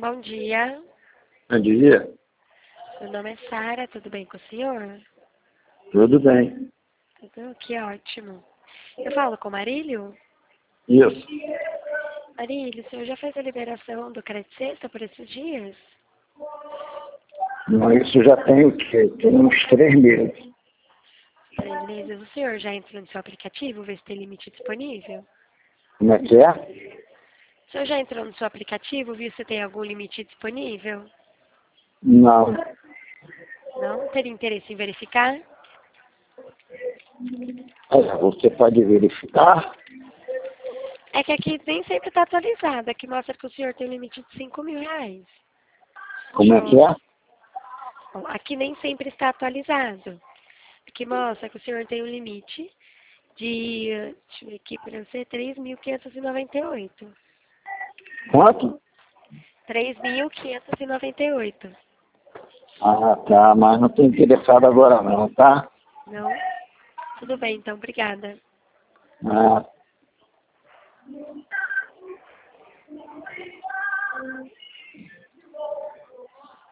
Bom dia. Bom dia. Meu nome é Sara, tudo bem com o senhor? Tudo bem. Tudo? Que ótimo. Eu falo com o Marílio? Isso. Marílio, o senhor já fez a liberação do crédito sexta por esses dias? Não, isso já tem o quê? Tem uns 3 meses. 3 meses. O senhor já entrou no seu aplicativo, ver se tem limite disponível? Como é que é? O senhor já entrou no seu aplicativo, viu se tem algum limite disponível? Não. Não? Teria interesse em verificar? Olha, você pode verificar. É que aqui nem sempre está atualizado. Aqui mostra que o senhor tem um limite de R$ 5.000. Como é que é? Bom, aqui nem sempre está atualizado. Aqui mostra que o senhor tem um limite de, deixa eu ver aqui para você, 3.598. Quanto? 3.598. Ah, tá. Mas não estou interessado agora não, tá? Não? Tudo bem, então, obrigada. Ah,